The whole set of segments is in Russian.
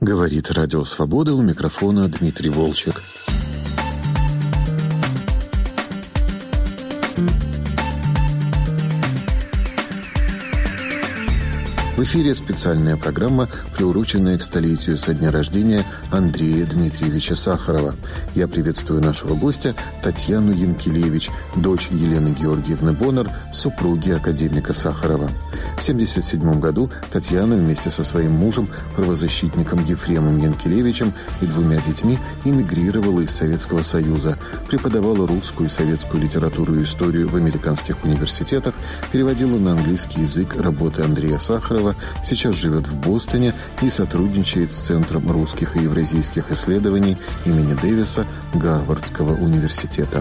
Говорит Радио Свобода, у микрофона Дмитрий Волчек. В эфире специальная программа, приуроченная к столетию со дня рождения Андрея Дмитриевича Сахарова. Я приветствую нашего гостя Татьяну Янкелевич, дочь Елены Георгиевны Боннер, супруги академика Сахарова. В 1977 году Татьяна вместе со своим мужем, правозащитником Ефремом Янкелевичем и 2 детьми эмигрировала из Советского Союза, преподавала русскую и советскую литературу и историю в американских университетах, переводила на английский язык работы Андрея Сахарова, сейчас живет в Бостоне и сотрудничает с Центром русских и евразийских исследований имени Дэвиса Гарвардского университета.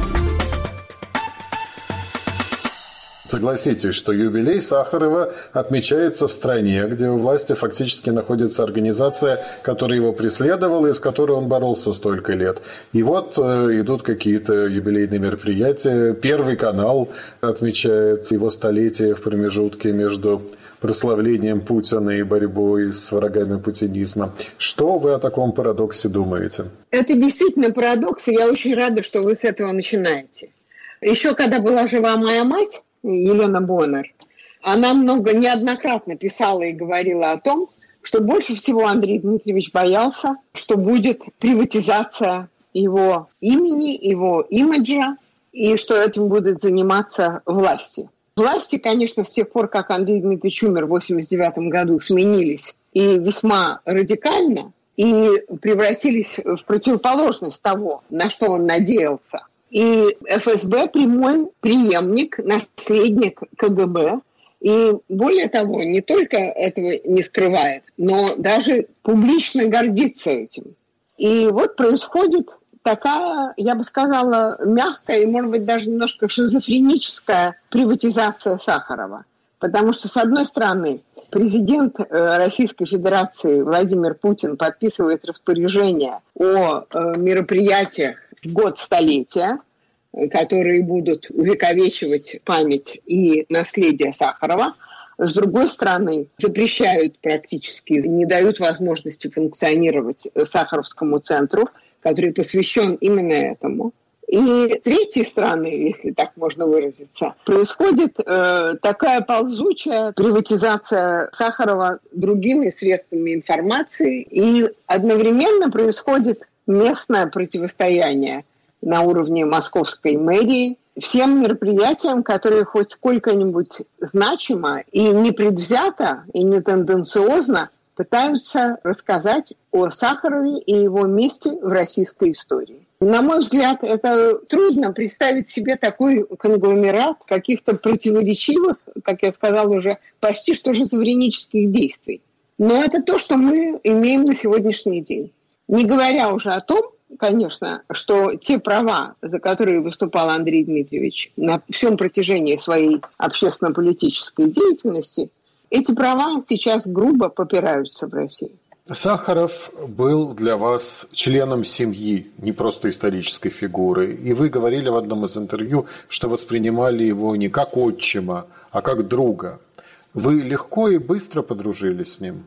Согласитесь, что юбилей Сахарова отмечается в стране, где у власти фактически находится организация, которая его преследовала и с которой он боролся столько лет. И вот идут какие-то юбилейные мероприятия. Первый канал отмечает его столетие в промежутке между прославлением Путина и борьбой с врагами путинизма. Что вы о таком парадоксе думаете? Это действительно парадокс, и я очень рада, что вы с этого начинаете. Еще когда была жива моя мать, Елена Боннер, она неоднократно писала и говорила о том, что больше всего Андрей Дмитриевич боялся, что будет приватизация его имени, его имиджа, и что этим будет заниматься власти. Власти, конечно, с тех пор, как Андрей Дмитриевич умер в 1989 году, сменились и весьма радикально, и превратились в противоположность того, на что он надеялся. И ФСБ прямой преемник, наследник КГБ. И более того, не только этого не скрывает, но даже публично гордится этим. И вот происходит такая, я бы сказала, мягкая и, может быть, даже немножко шизофреническая приватизация Сахарова. Потому что, с одной стороны, президент Российской Федерации Владимир Путин подписывает распоряжение о мероприятиях в год столетия, которые будут увековечивать память и наследие Сахарова. С другой стороны, запрещают практически, не дают возможности функционировать Сахаровскому центру, который посвящен именно этому. И с третьей стороны, если так можно выразиться, происходит такая ползучая приватизация Сахарова другими средствами информации, и одновременно происходит местное противостояние на уровне московской мэрии всем мероприятиям, которые хоть сколько-нибудь значимо и непредвзято, и не тенденциозно пытаются рассказать о Сахарове и его месте в российской истории. На мой взгляд, это трудно представить себе такой конгломерат каких-то противоречивых, как я сказала уже, почти что шизофренических действий. Но это то, что мы имеем на сегодняшний день. Не говоря уже о том, конечно, что те права, за которые выступал Андрей Дмитриевич на всем протяжении своей общественно-политической деятельности, эти права сейчас грубо попираются в России. Сахаров был для вас членом семьи, не просто исторической фигуры. И вы говорили в одном из интервью, что воспринимали его не как отчима, а как друга. Вы легко и быстро подружились с ним?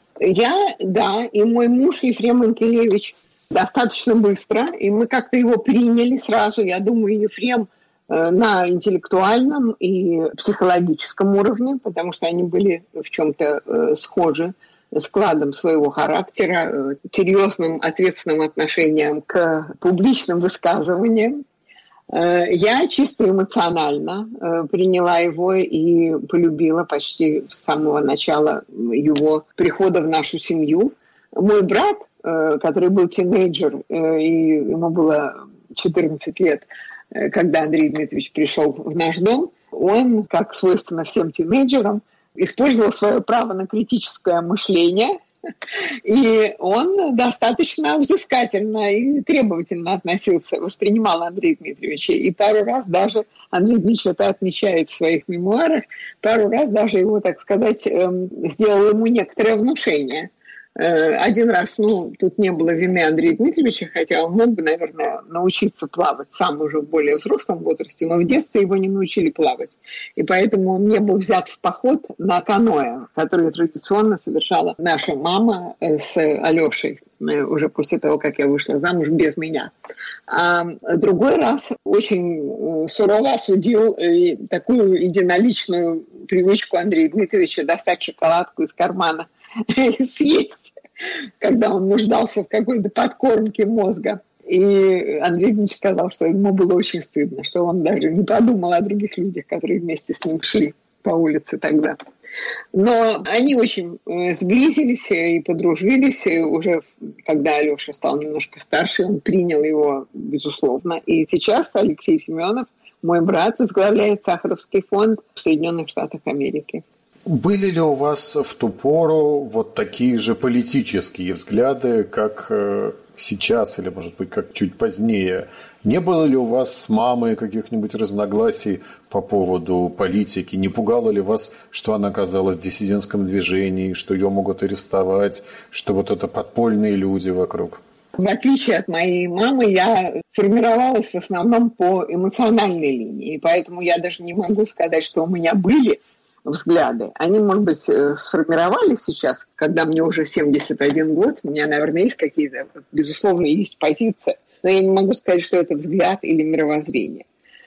Да, и мой муж Ефрем Янкелевич достаточно быстро, и мы как-то его приняли сразу. Я думаю, Ефрем на интеллектуальном и психологическом уровне, потому что они были в чем-то схожи складом своего характера, серьезным ответственным отношением к публичным высказываниям. Я чисто эмоционально приняла его и полюбила почти с самого начала его прихода в нашу семью. Мой брат, который был тинейджер, и ему было 14 лет, когда Андрей Дмитриевич пришел в наш дом, он, как свойственно всем тинейджерам, использовал свое право на критическое мышление, и он достаточно взыскательно и требовательно воспринимал Андрея Дмитриевича. И пару раз даже, Андрей Дмитриевич это отмечает в своих мемуарах, пару раз даже его, так сказать, сделал ему некоторое внушение. Один раз, тут не было вины Андрея Дмитриевича, хотя он мог бы, наверное, научиться плавать сам уже в более взрослом возрасте, но в детстве его не научили плавать. И поэтому он не был взят в поход на каноэ, который традиционно совершала наша мама с Алешей уже после того, как я вышла замуж без меня. А другой раз очень сурово осудил такую единоличную привычку Андрея Дмитриевича достать шоколадку из кармана и съесть, когда он нуждался в какой-то подкормке мозга. И Андрей Дмитриевич сказал, что ему было очень стыдно, что он даже не подумал о других людях, которые вместе с ним шли по улице тогда. Но они очень сблизились и подружились. И уже когда Алеша стал немножко старше, он принял его, безусловно. И сейчас Алексей Семенов, мой брат, возглавляет Сахаровский фонд в Соединенных Штатах Америки. Были ли у вас в ту пору вот такие же политические взгляды, как сейчас, или, может быть, как чуть позднее? Не было ли у вас с мамой каких-нибудь разногласий по поводу политики? Не пугало ли вас, что она оказалась в диссидентском движении, что ее могут арестовать, что вот это подпольные люди вокруг? В отличие от моей мамы, я формировалась в основном по эмоциональной линии, и поэтому я даже не могу сказать, что у меня были взгляды. Они, может быть, сформировались сейчас, когда мне уже 71 год, у меня, наверное, есть какие-то, безусловно, есть позиции, но я не могу сказать, что это взгляд или мировоззрение.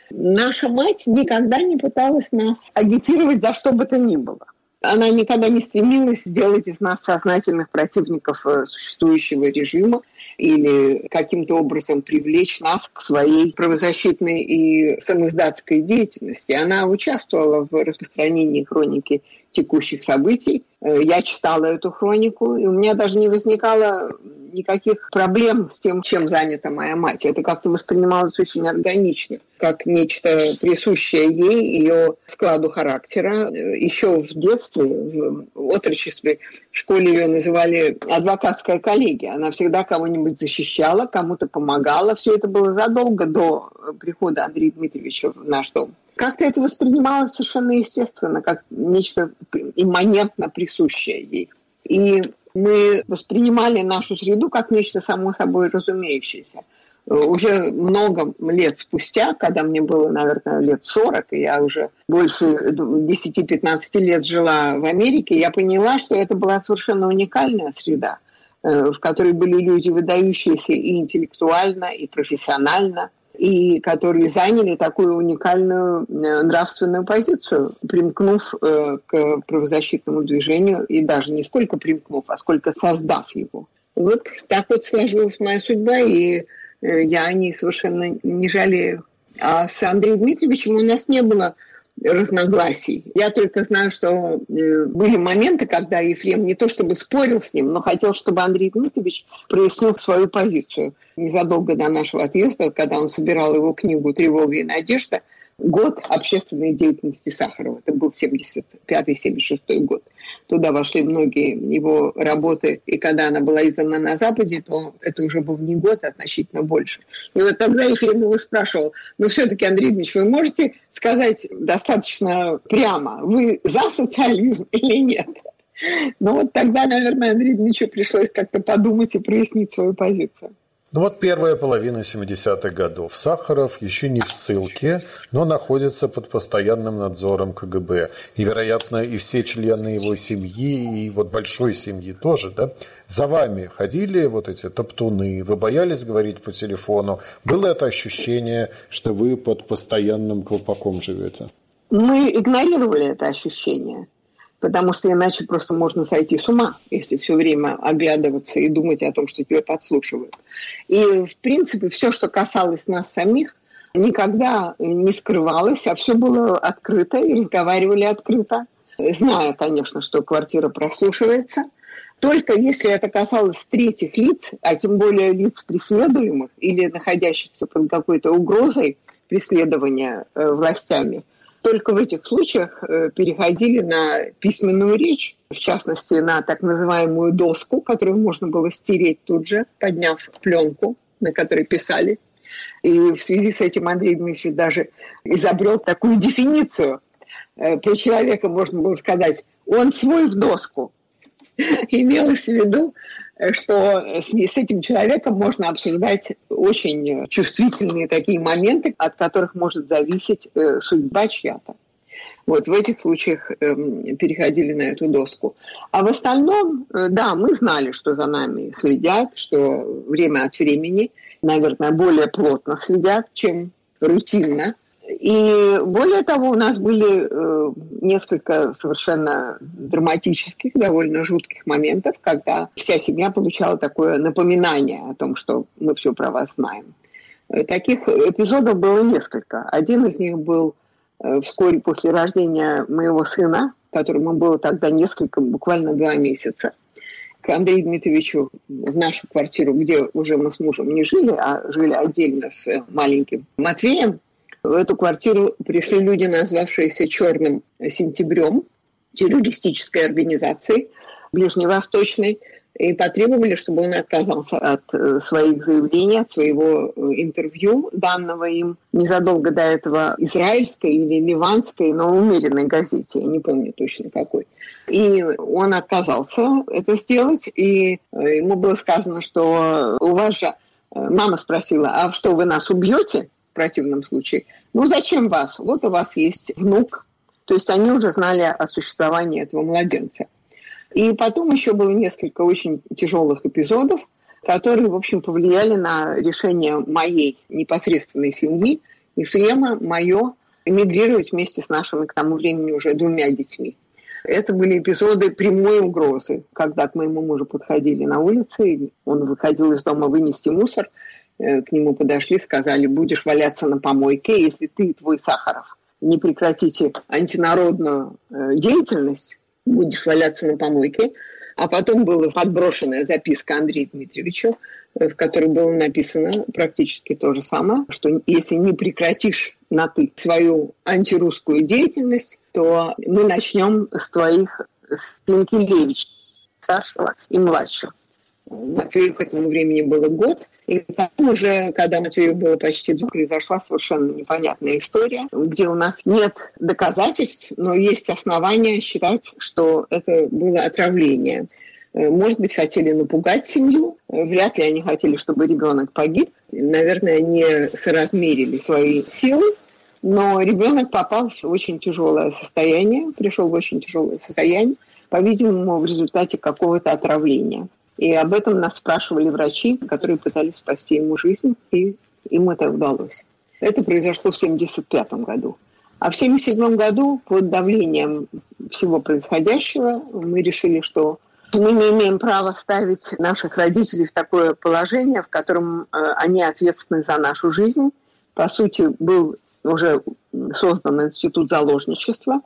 Наша мать никогда не пыталась нас агитировать за что бы то ни было. Она никогда не стремилась сделать из нас сознательных противников существующего режима или каким-то образом привлечь нас к своей правозащитной и самоиздатской деятельности. Она участвовала в распространении хроники текущих событий. Я читала эту хронику, и у меня даже не возникало никаких проблем с тем, чем занята моя мать. Это как-то воспринималось очень органично, как нечто присущее ей, ее складу характера. Еще в детстве, в отрочестве, в школе ее называли адвокатская коллегия. Она всегда кого-нибудь защищала, кому-то помогала. Все это было задолго до прихода Андрея Дмитриевича в наш дом. Как-то это воспринималось совершенно естественно, как нечто имманентно присущее ей. И мы воспринимали нашу среду как нечто само собой разумеющееся. Уже много лет спустя, когда мне было, наверное, лет 40, и я уже больше 10-15 лет жила в Америке, я поняла, что это была совершенно уникальная среда, в которой были люди, выдающиеся и интеллектуально, и профессионально, и которые заняли такую уникальную нравственную позицию, примкнув к правозащитному движению, и даже не сколько примкнув, а сколько создав его. Вот так вот сложилась моя судьба, и я о ней совершенно не жалею. А с Андреем Дмитриевичем у нас не было разногласий. Я только знаю, что были моменты, когда Ефрем не то чтобы спорил с ним, но хотел, чтобы Андрей Дмитриевич прояснил свою позицию. Незадолго до нашего отъезда, когда он собирал его книгу «Тревога и надежда», год общественной деятельности Сахарова. Это был 75-76 год. Туда вошли многие его работы, и когда она была издана на Западе, то это уже был не год, а значительно больше. И вот тогда Ефрем его спрашивал: но все-таки, Андрей Ильич, вы можете сказать достаточно прямо, вы за социализм или нет? Ну вот тогда, наверное, Андрею Ильичу пришлось как-то подумать и прояснить свою позицию. Ну вот первая половина 70-х годов. Сахаров еще не в ссылке, но находится под постоянным надзором КГБ. И, вероятно, и все члены его семьи, и вот большой семьи тоже, да? За вами ходили вот эти топтуны, вы боялись говорить по телефону? Было это ощущение, что вы под постоянным колпаком живете? Мы игнорировали это ощущение. Потому что иначе просто можно сойти с ума, если все время оглядываться и думать о том, что тебя подслушивают. И, в принципе, все, что касалось нас самих, никогда не скрывалось, а все было открыто, и разговаривали открыто, зная, конечно, что квартира прослушивается. Только если это касалось третьих лиц, а тем более лиц преследуемых или находящихся под какой-то угрозой преследования властями, только в этих случаях переходили на письменную речь, в частности, на так называемую доску, которую можно было стереть тут же, подняв пленку, на которой писали. И в связи с этим Андрей Дмитриевич даже изобрел такую дефиницию. Про человека можно было сказать: он свой в доску. Имелось в виду, что с этим человеком можно обсуждать очень чувствительные такие моменты, от которых может зависеть судьба чья-то. Вот в этих случаях переходили на эту доску. А в остальном, да, мы знали, что за нами следят, что время от времени, наверное, более плотно следят, чем рутинно. И более того, у нас были несколько совершенно драматических, довольно жутких моментов, когда вся семья получала такое напоминание о том, что мы все про вас знаем. Таких эпизодов было несколько. Один из них был вскоре после рождения моего сына, которому было тогда буквально 2 месяца. К Андрею Дмитриевичу в нашу квартиру, где уже мы с мужем не жили, а жили отдельно с маленьким Матвеем. В эту квартиру пришли люди, назвавшиеся «Черным сентябрем», террористической организацией ближневосточной, и потребовали, чтобы он отказался от своих заявлений, от своего интервью, данного им незадолго до этого израильской или ливанской, но умеренной газете, я не помню точно какой. И он отказался это сделать, и ему было сказано, что у вас же... Мама спросила, а что, вы нас убьете? В противном случае. Ну, зачем вас? Вот у вас есть внук. То есть они уже знали о существовании этого младенца. И потом еще было несколько очень тяжелых эпизодов, которые, в общем, повлияли на решение моей непосредственной семьи, Ефрема, мое, эмигрировать вместе с нашими к тому времени уже 2 детьми. Это были эпизоды прямой угрозы, когда к моему мужу подходили на улице, и он выходил из дома вынести мусор, к нему подошли, сказали, будешь валяться на помойке, если ты и твой Сахаров не прекратите антинародную деятельность, будешь валяться на помойке. А потом была подброшенная записка Андрею Дмитриевичу, в которой было написано практически то же самое, что если не прекратишь на «ты» свою антирусскую деятельность, то мы начнем с твоих Янкелевич, старшего и младшего. Матвею к этому времени было год, и потом уже, когда Матвею было почти 2, произошла совершенно непонятная история, где у нас нет доказательств, но есть основания считать, что это было отравление. Может быть, хотели напугать семью, вряд ли они хотели, чтобы ребенок погиб. Наверное, они соразмерили свои силы, но ребенок попал в очень тяжелое состояние, пришел в очень тяжелое состояние, по-видимому, в результате какого-то отравления. И об этом нас спрашивали врачи, которые пытались спасти ему жизнь, и им это удалось. Это произошло в 1975 году. А в 1977 году под давлением всего происходящего мы решили, что мы не имеем права ставить наших родителей в такое положение, в котором они ответственны за нашу жизнь. По сути, был уже создан институт заложничества,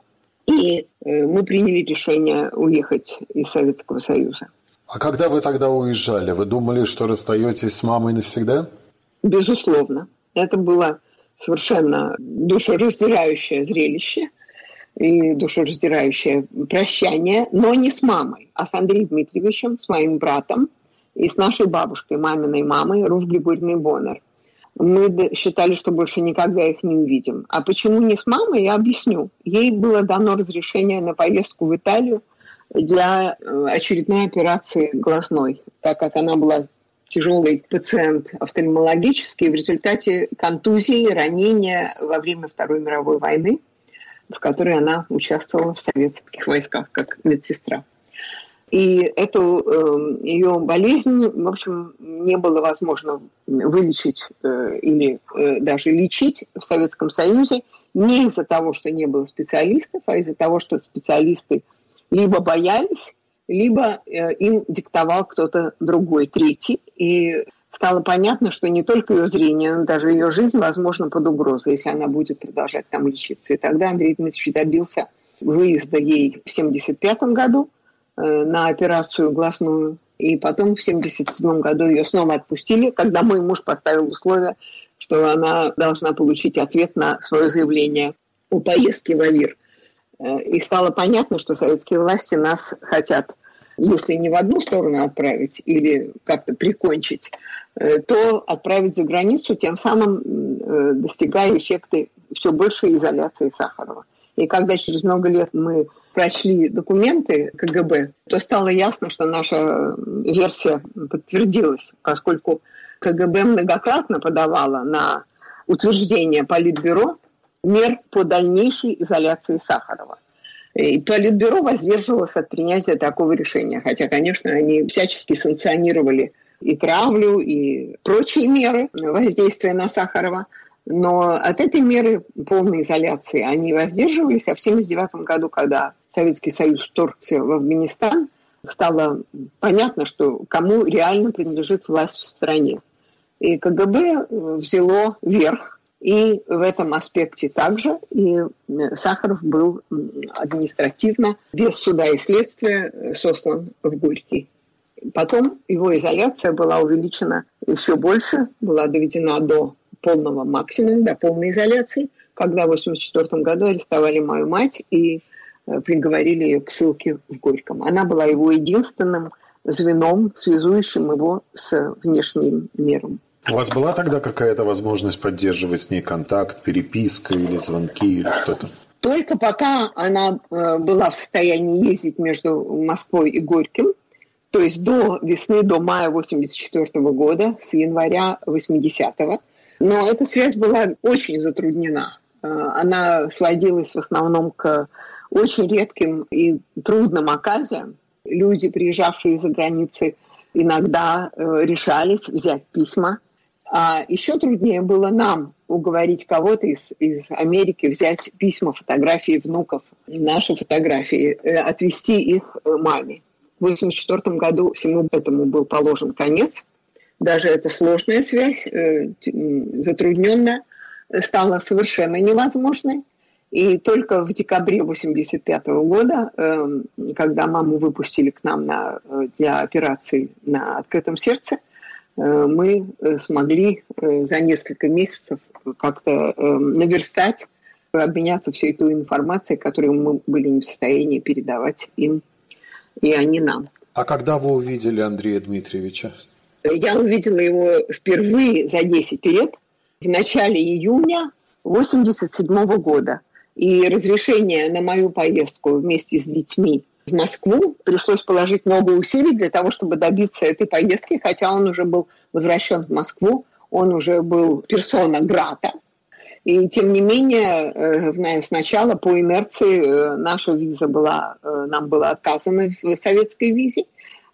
и мы приняли решение уехать из Советского Союза. А когда вы тогда уезжали, вы думали, что расстаетесь с мамой навсегда? Безусловно. Это было совершенно душераздирающее зрелище и душераздирающее прощание, но не с мамой, а с Андреем Дмитриевичем, с моим братом и с нашей бабушкой, маминой мамой, Руф Григорьевной Боннер. Мы считали, что больше никогда их не увидим. А почему не с мамой, я объясню. Ей было дано разрешение на поездку в Италию для очередной операции глазной, так как она была тяжелый пациент офтальмологический в результате контузии, ранения во время Второй мировой войны, в которой она участвовала в советских войсках как медсестра. И эту ее болезнь, в общем, не было возможно вылечить или даже лечить в Советском Союзе не из-за того, что не было специалистов, а из-за того, что специалисты либо боялись, либо им диктовал кто-то другой, третий. И стало понятно, что не только ее зрение, но даже ее жизнь, возможно, под угрозой, если она будет продолжать там лечиться. И тогда Андрей Дмитриевич добился выезда ей в 1975 году на операцию глазную. И потом в 1977 году ее снова отпустили, когда мой муж поставил условие, что она должна получить ответ на свое заявление о поездке в АВИР. И стало понятно, что советские власти нас хотят, если не в одну сторону отправить или как-то прикончить, то отправить за границу, тем самым достигая эффекта все большей изоляции Сахарова. И когда через много лет мы прочли документы КГБ, то стало ясно, что наша версия подтвердилась, поскольку КГБ многократно подавала на утверждение Политбюро мер по дальнейшей изоляции Сахарова. И Политбюро воздерживалось от принятия такого решения, хотя, конечно, они всячески санкционировали и травлю, и прочие меры воздействия на Сахарова. Но от этой меры полной изоляции они воздерживались, а в 1979 году, когда Советский Союз вторгся в Афганистан, стало понятно, что кому реально принадлежит власть в стране. И КГБ взяло верх, и в этом аспекте также. И Сахаров был административно, без суда и следствия, сослан в Горький. Потом его изоляция была увеличена еще больше, была доведена до полного максимума, до полной изоляции, когда в 1984 году арестовали мою мать и приговорили ее к ссылке в Горьком. Она была его единственным звеном, связующим его с внешним миром. У вас была тогда какая-то возможность поддерживать с ней контакт, переписка или звонки или что-то? Только пока она была в состоянии ездить между Москвой и Горьким, то есть до весны, до мая 1984 года, с января 80-го. Но эта связь была очень затруднена. Она сводилась в основном к очень редким и трудным оказиям. Люди, приезжавшие из-за границы, иногда решались взять письма. А еще труднее было нам уговорить кого-то из Америки взять письма, фотографии внуков, наши фотографии, отвезти их маме. В 1984 году всему этому был положен конец. Даже эта сложная связь, затрудненная, стала совершенно невозможной. И только в декабре 1985 года, когда маму выпустили к нам для операции на открытом сердце, мы смогли за несколько месяцев как-то наверстать, обменяться всей той информацией, которую мы были не в состоянии передавать им, и они нам. А когда вы увидели Андрея Дмитриевича? Я увидела его впервые за 10 лет, в начале июня 1987 года. И разрешение на мою поездку вместе с детьми в Москву пришлось положить много усилий для того, чтобы добиться этой поездки, хотя он уже был возвращен в Москву, он уже был персона грата. И тем не менее, сначала по инерции наша виза нам была отказана в советской визе.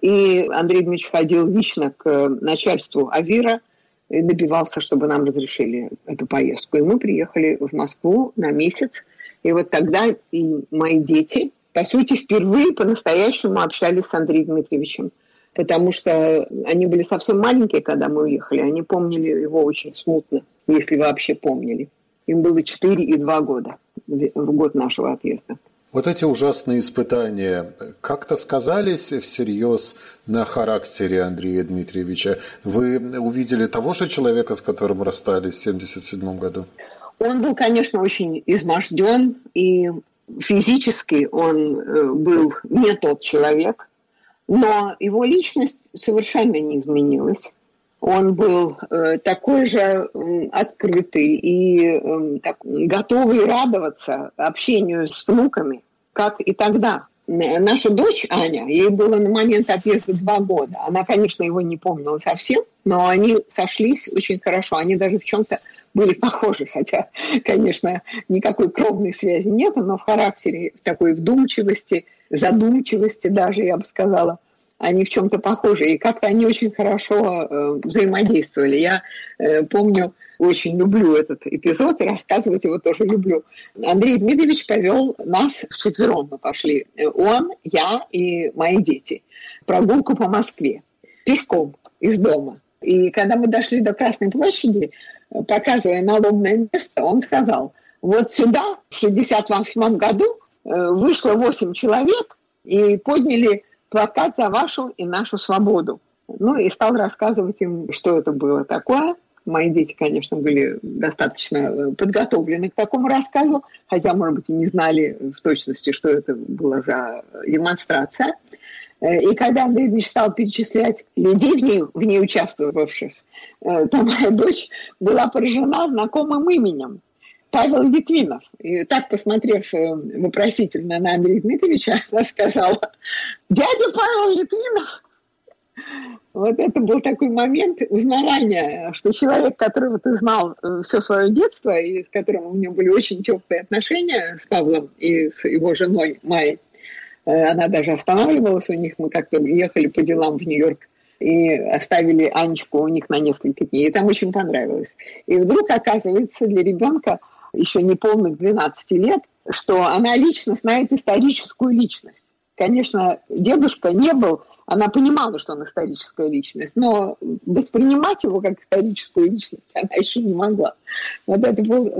И Андрей Дмитриевич ходил лично к начальству АВИРа и добивался, чтобы нам разрешили эту поездку. И мы приехали в Москву на месяц. И вот тогда и мои дети, по сути, впервые по-настоящему общались с Андреем Дмитриевичем. Потому что они были совсем маленькие, когда мы уехали. Они помнили его очень смутно, если вообще помнили. Им было 4 и 2 года в год нашего отъезда. Вот эти ужасные испытания как-то сказались всерьез на характере Андрея Дмитриевича? Вы увидели того же человека, с которым расстались в 1977 году? Он был, конечно, очень изможден, и физически он был не тот человек, но его личность совершенно не изменилась. Он был такой же открытый и готовый радоваться общению с внуками, как и тогда. Наша дочь Аня, ей было на момент отъезда 2 года. Она, конечно, его не помнила совсем, но они сошлись очень хорошо. Они даже в чем-то были похожи, хотя, конечно, никакой кровной связи нет, но в характере, в такой вдумчивости, задумчивости даже, я бы сказала, они в чем-то похожи. И как-то они очень хорошо взаимодействовали. Я помню, очень люблю этот эпизод, и рассказывать его тоже люблю. Андрей Дмитриевич повел нас вчетвером. Мы пошли. Он, я и мои дети. Прогулку по Москве. Пешком из дома. И когда мы дошли до Красной площади, показывая наломное место, он сказал: вот сюда в 1968 году вышло 8 человек и подняли плакат «За вашу и нашу свободу». Ну и стал рассказывать им, что это было такое. Мои дети, конечно, были достаточно подготовлены к такому рассказу, хотя, может быть, и не знали в точности, что это была за демонстрация. И когда Андрей Ильич стал перечислять людей, в ней участвовавших, то моя дочь была поражена знакомым именем. Павел Литвинов. И так, посмотрев вопросительно на Андрея Дмитриевича, она сказала: «Дядя Павел Литвинов». Вот это был такой момент узнавания, что человек, которого ты знал все свое детство, и с которым у него были очень теплые отношения с Павлом и с его женой Майей, она даже останавливалась у них, мы как-то ехали по делам в Нью-Йорк и оставили Анечку у них на несколько дней, и там очень понравилось. И вдруг оказывается для ребенка еще не полных 12 лет, что она лично знает историческую личность. Конечно, дедушка не был, она понимала, что он историческая личность, но воспринимать его как историческую личность она еще не могла. Вот это был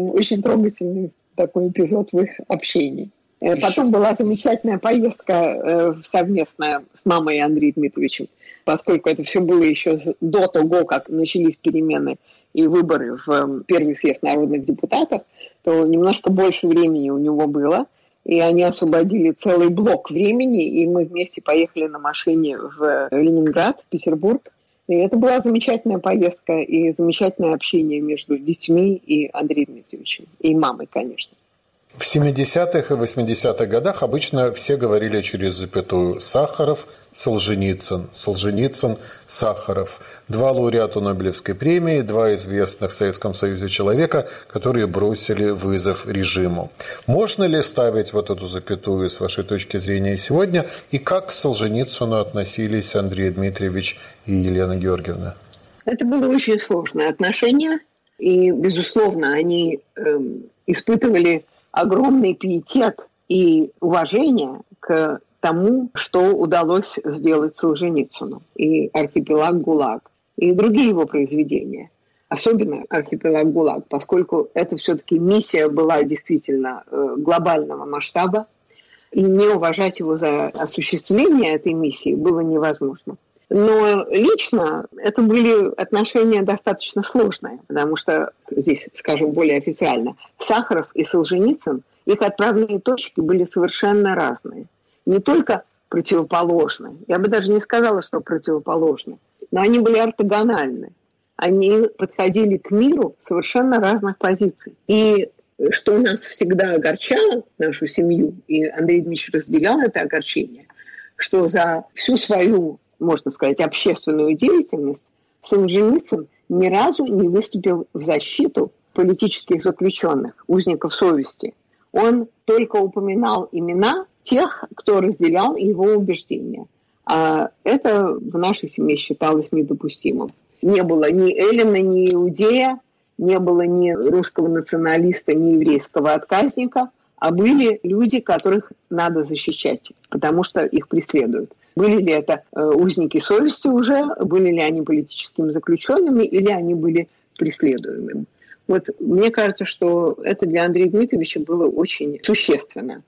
очень такой эпизод в их общении. Потом была замечательная поездка совместная с мамой и Андреем Дмитриевичем, поскольку это все было еще до того, как начались перемены и выборы в Первый съезд народных депутатов, то немножко больше времени у него было. И они освободили целый блок времени, и мы вместе поехали на машине в Ленинград, в Петербург. И это была замечательная поездка и замечательное общение между детьми и Андреем Дмитриевичем, и мамой, конечно. В 70-х и 80-х годах обычно все говорили через запятую: Сахаров, Солженицын, Солженицын, Сахаров. Два лауреата Нобелевской премии, два известных в Советском Союзе человека, которые бросили вызов режиму. Можно ли ставить вот эту запятую с вашей точки зрения сегодня? И как к Солженицыну относились Андрей Дмитриевич и Елена Георгиевна? Это было очень сложное отношение. И, безусловно, они испытывали огромный пиетет и уважение к тому, что удалось сделать Солженицыну. И «Архипелаг ГУЛАГ», и другие его произведения. Особенно «Архипелаг ГУЛАГ», поскольку это все-таки миссия была действительно глобального масштаба. И не уважать его за осуществление этой миссии было невозможно. Но лично это были отношения достаточно сложные, потому что здесь, скажем более официально, Сахаров и Солженицын, их отправные точки были совершенно разные. Не только противоположны, я бы даже не сказала, что противоположны, но они были ортогональны. Они подходили к миру с совершенно разных позиций. И что нас всегда огорчало, нашу семью, и Андрей Дмитриевич разделял это огорчение, что за всю свою, можно сказать, общественную деятельность Солженицын ни разу не выступил в защиту политических заключенных, узников совести. Он только упоминал имена тех, кто разделял его убеждения. А это в нашей семье считалось недопустимым. Не было ни эллина, ни иудея, не было ни русского националиста, ни еврейского отказника, а были люди, которых надо защищать, потому что их преследуют. Были ли это узники совести уже, были ли они политическими заключенными, или они были преследуемыми. Вот мне кажется, что это для Андрея Дмитриевича было очень существенно.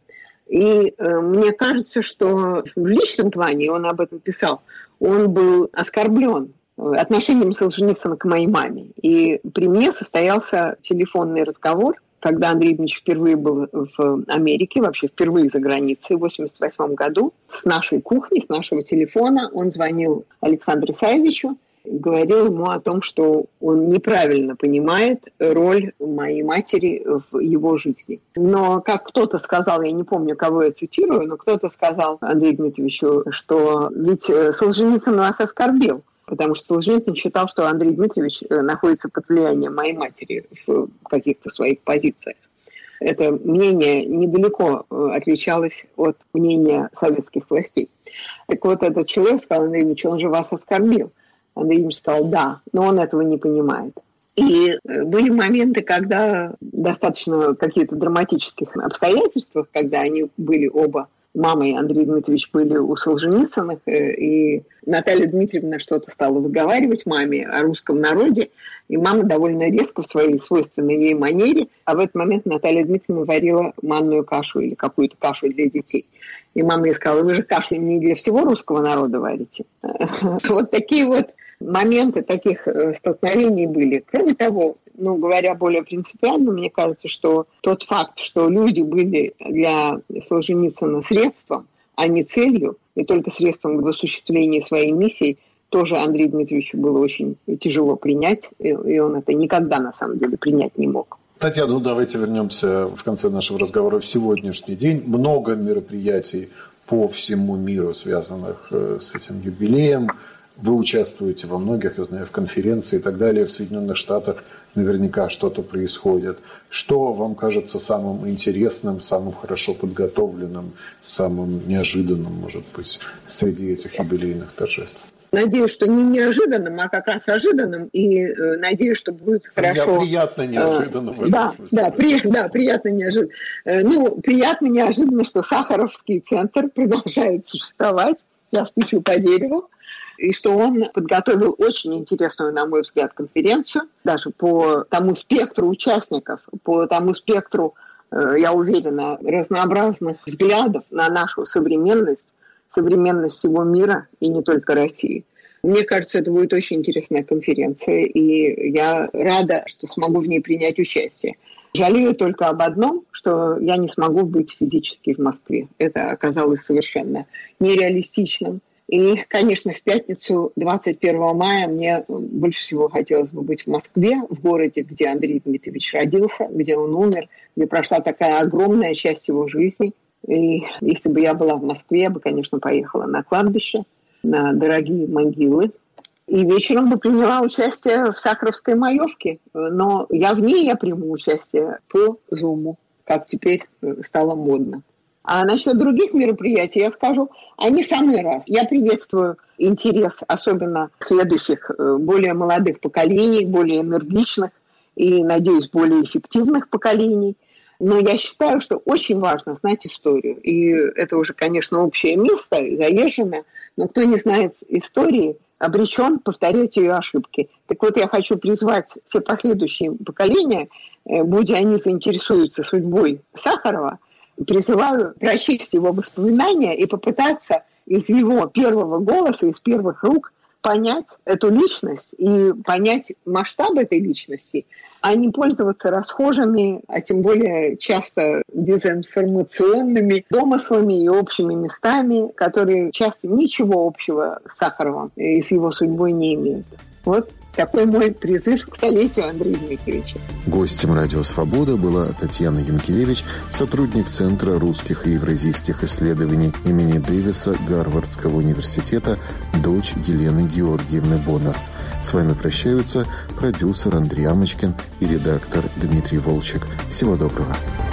И мне кажется, что в личном плане, он об этом писал, он был оскорблен отношением Солженицына к моей маме. И при мне состоялся телефонный разговор, когда Андрей Дмитриевич впервые был в Америке, вообще впервые за границей, в 1988 году, с нашей кухни, с нашего телефона. Он звонил Александру Исаевичу, говорил ему о том, что он неправильно понимает роль моей матери в его жизни. Но, как кто-то сказал, я не помню, кого я цитирую, но кто-то сказал Андрею Дмитриевичу, что ведь Солженицын вас оскорбил, потому что Солженицын считал, что Андрей Дмитриевич находится под влиянием моей матери в каких-то своих позициях. Это мнение недалеко отличалось от мнения советских властей. Так вот, этот человек сказал: Андрей Ильич, он же вас оскорбил. Андрей Ильич сказал: да, но он этого не понимает. И были моменты, когда достаточно какие-то драматических обстоятельствах, когда они были оба, мама и Андрей Дмитриевич, были у Солженицыных, и Наталья Дмитриевна что-то стала выговаривать маме о русском народе, и мама довольно резко в своей свойственной ей манере, а в этот момент Наталья Дмитриевна варила манную кашу или какую-то кашу для детей. И мама ей сказала: вы же кашу не для всего русского народа варите. Вот такие вот моменты таких столкновений были. Кроме того, говоря более принципиально, мне кажется, что тот факт, что люди были для Солженицына средством, а не целью, и только средством в осуществлении своей миссии, тоже Андрею Дмитриевичу было очень тяжело принять, и он это никогда, на самом деле, принять не мог. Татьяна, давайте вернемся в конце нашего разговора в сегодняшний день. Много мероприятий по всему миру, связанных с этим юбилеем. Вы участвуете во многих, я знаю, в конференции и так далее. В Соединенных Штатах наверняка что-то происходит. Что вам кажется самым интересным, самым хорошо подготовленным, самым неожиданным, может быть, среди этих юбилейных торжеств? Надеюсь, что не неожиданным, а как раз ожиданным. И надеюсь, что будет хорошо. Приятно неожиданно. Приятно неожиданно. Приятно неожиданно, что Сахаровский центр продолжает существовать. Я стучу по дереву. И что он подготовил очень интересную, на мой взгляд, конференцию. Даже по тому спектру участников, по тому спектру, я уверена, разнообразных взглядов на нашу современность всего мира и не только России. Мне кажется, это будет очень интересная конференция, и я рада, что смогу в ней принять участие. Жалею только об одном, что я не смогу быть физически в Москве. Это оказалось совершенно нереалистичным. И, конечно, в пятницу 21 мая мне больше всего хотелось бы быть в Москве, в городе, где Андрей Дмитриевич родился, где он умер, где прошла такая огромная часть его жизни. И если бы я была в Москве, я бы, конечно, поехала на кладбище, на дорогие могилы. И вечером бы приняла участие в Сахаровской маевке. Но я приму участие по Zoom, как теперь стало модно. А насчет других мероприятий я скажу, они самый раз. Я приветствую интерес, особенно следующих, более молодых поколений, более энергичных и, надеюсь, более эффективных поколений. Но я считаю, что очень важно знать историю. И это уже, конечно, общее место, заезженное. Но кто не знает истории, обречен повторять ее ошибки. Так вот, я хочу призвать все последующие поколения, будь они заинтересуются судьбой Сахарова, призываю прочесть его воспоминания и попытаться из его первого голоса, из первых рук понять эту личность и понять масштаб этой личности, а не пользоваться расхожими, а тем более часто дезинформационными домыслами и общими местами, которые часто ничего общего с Сахаровым и с его судьбой не имеют. Вот такой мой призыв к столетию Андрея Дмитриевича. Гостем «Радио Свобода» была Татьяна Янкелевич, сотрудник Центра русских и евразийских исследований имени Дэвиса Гарвардского университета, дочь Елены Георгиевны Боннер. С вами прощаются продюсер Андрей Амочкин и редактор Дмитрий Волчек. Всего доброго.